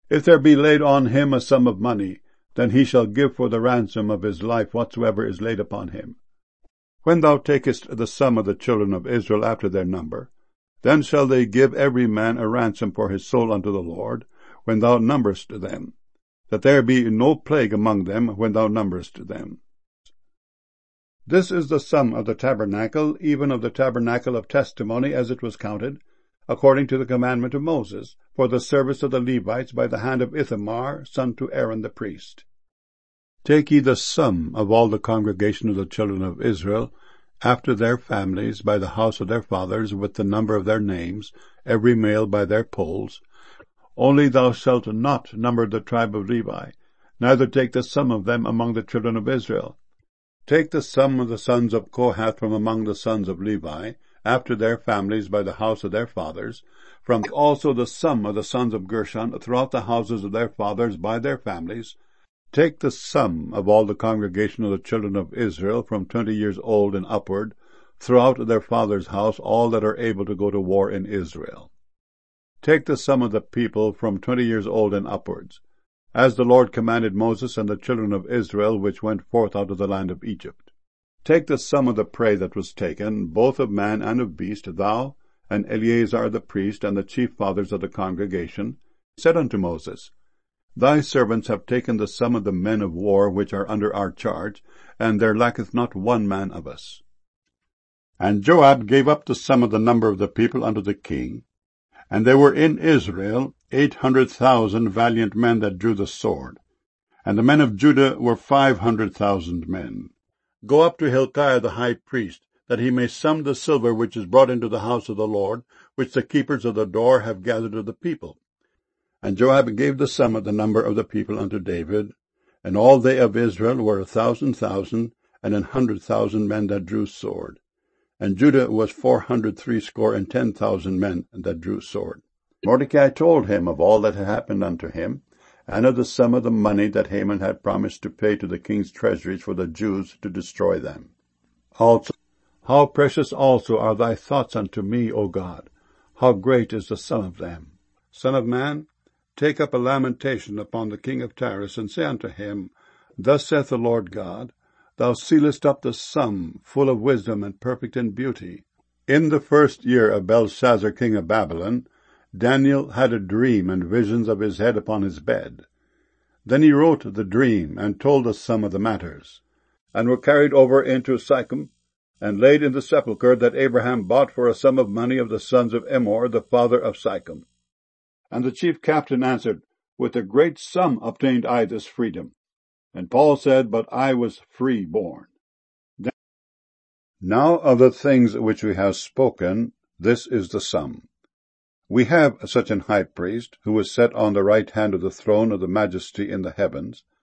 If there be laid on him a sum of money, then he shall give for the ransom of his life whatsoever is laid upon him. When thou takest the sum of the children of Israel after their number, then shall they give every man a ransom for his soul unto the Lord, when thou numberest them, that there be no plague among them when thou numberest them. This is the sum of the tabernacle, even of the tabernacle of testimony, as it was counted, according to the commandment of Moses, for the service of the Levites by the hand of Ithamar, son to Aaron the priest. Take ye the sum of all the congregation of the children of Israel, after their families, by the house of their fathers, with the number of their names, every male by their polls. Only thou shalt not number the tribe of Levi, neither take the sum of them among the children of Israel. Take the sum of the sons of Kohath from among the sons of Levi, after their families by the house of their fathers, from also the sum of the sons of Gershon throughout the houses of their fathers by their families. Take the sum of all the congregation of the children of Israel from 20 years old and upward, throughout their father's house, all that are able to go to war in Israel. Take the sum of the people from 20 years old and upwards, as the Lord commanded Moses and the children of Israel which went forth out of the land of Egypt. Take the sum of the prey that was taken, both of man and of beast, thou, and Eleazar the priest, and the chief fathers of the congregation, said unto Moses, Thy servants have taken the sum of the men of war which are under our charge, and there lacketh not one man of us. And Joab gave up the sum of the number of the people unto the king, and there were in Israel 800,000 valiant men that drew the sword, and the men of Judah were 500,000 men. Go up to Hilkiah the high priest, that he may sum the silver which is brought into the house of the Lord, which the keepers of the door have gathered of the people. And Joab gave the sum of the number of the people unto David, and all they of Israel were 1,000,000, and 100,000 men that drew sword. And Judah was 410,000 men that drew sword. Mordecai told him of all that had happened unto him, and of the sum of the money that Haman had promised to pay to the king's treasuries for the Jews to destroy them. Also, how precious also are thy thoughts unto me, O God! How great is the sum of them! Son of man, take up a lamentation upon the king of Tyrus, and say unto him, Thus saith the Lord God, Thou sealest up the sum, full of wisdom and perfect in beauty. In the 1st year of Belshazzar king of Babylon, Daniel had a dream and visions of his head upon his bed. Then he wrote the dream, and told us some of the matters, and were carried over into Sychem, and laid in the sepulchre that Abraham bought for a sum of money of the sons of Emor, the father of Sychem. And the chief captain answered, With a great sum obtained I this freedom. And Paul said, But I was free born. Now of the things which we have spoken, this is the sum. We have such an high priest, who is set on the right hand of the throne of the majesty in the heavens,